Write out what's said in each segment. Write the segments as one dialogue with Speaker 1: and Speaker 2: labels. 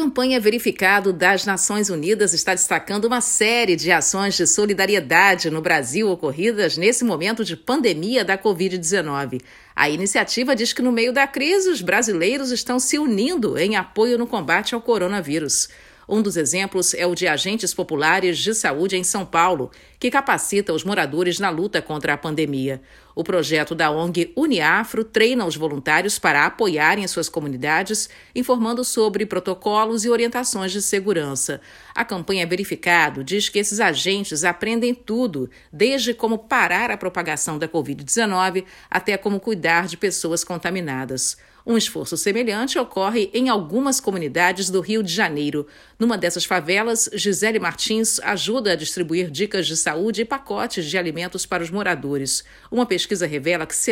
Speaker 1: campanha Verificado das Nações Unidas está destacando uma série de ações de solidariedade no Brasil ocorridas nesse momento de pandemia da Covid-19. A iniciativa diz que no meio da crise os brasileiros estão se unindo em apoio no combate ao coronavírus. Um dos exemplos é o de agentes populares de saúde em São Paulo, que capacita os moradores na luta contra a pandemia. O projeto da ONG Uniafro treina os voluntários para apoiarem as suas comunidades, informando sobre protocolos e orientações de segurança. A campanha Verificado diz que esses agentes aprendem tudo, desde como parar a propagação da Covid-19 até como cuidar de pessoas contaminadas. Um esforço semelhante ocorre em algumas comunidades do Rio de Janeiro. Numa dessas favelas, Gisele Martins ajuda a distribuir dicas de saúde e pacotes de alimentos para os moradores. Uma pesquisa revela que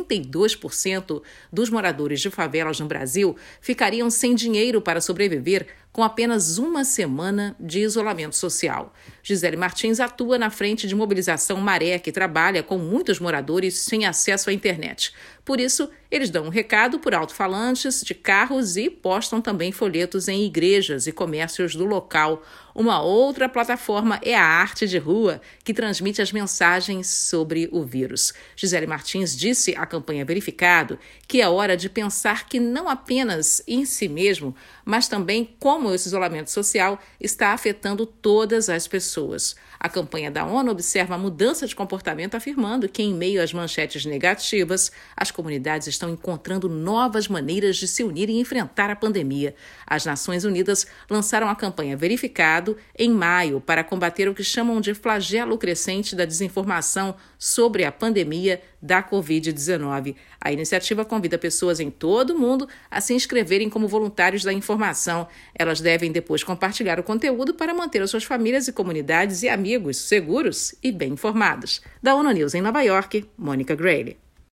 Speaker 1: 72% dos moradores de favelas no Brasil ficariam sem dinheiro para sobreviver com apenas uma semana de isolamento social. Gisele Martins atua na frente de mobilização Maré, que trabalha com muitos moradores sem acesso à internet. Por isso, eles dão um recado por alto-falantes de carros e postam também folhetos em igrejas e comércios do local. Uma outra plataforma é a Arte de Rua, que transmite as mensagens sobre o vírus. Gisele Martins disse à campanha Verificado que é hora de pensar que não apenas em si mesmo, mas também como esse isolamento social está afetando todas as pessoas. A campanha da ONU observa a mudança de comportamento, afirmando que, em meio às manchetes negativas, as comunidades estão encontrando novas maneiras de se unir e enfrentar a pandemia. As Nações Unidas lançaram a campanha Verificado em maio para combater o que chamam de flagelo crescente da desinformação sobre a pandemia da Covid-19. A iniciativa convida pessoas em todo o mundo a se inscreverem como voluntários da informação. Elas devem depois compartilhar o conteúdo para manter as suas famílias e comunidades e amigos seguros e bem informados. Da ONU News em Nova York, Mônica Grayle.